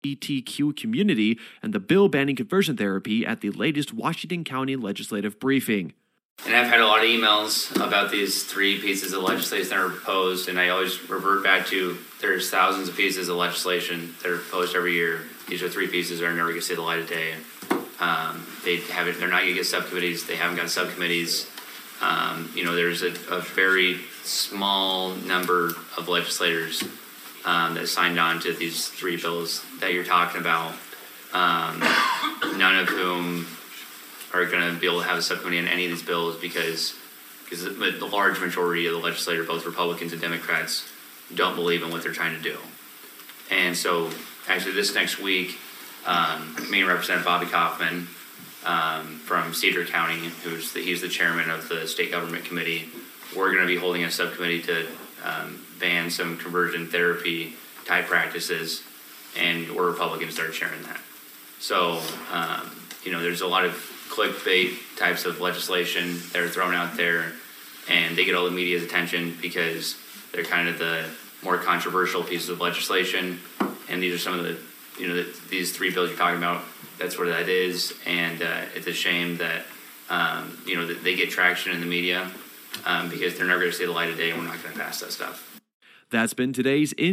LGBTQ community and the bill banning conversion therapy at the latest Washington County legislative briefing. And I've had a lot of emails about these 3 pieces of legislation that are proposed, and I always revert back to there's thousands of pieces of legislation that are proposed every year. These are 3 pieces that are never going to see the light of day. They're not going to get subcommittees. They haven't got subcommittees. There's a very small number of legislators that signed on to these 3 bills that you're talking about, none of whom are going to be able to have a subcommittee on any of these bills because the large majority of the legislature, both Republicans and Democrats, don't believe in what they're trying to do. And so actually this next week, me and Representative Bobby Kaufman from Cedar County, he's the chairman of the state government committee, we're going to be holding a subcommittee to ban some conversion therapy type practices, and we're Republicans that are chairing that. So, there's a lot of clickbait types of legislation that are thrown out there, and they get all the media's attention because they're kind of the more controversial pieces of legislation, and these are some of the, these 3 bills you're talking about, that's what that is, and it's a shame that, that they get traction in the media because they're never going to see the light of day and we're not going to pass that stuff. That's been today's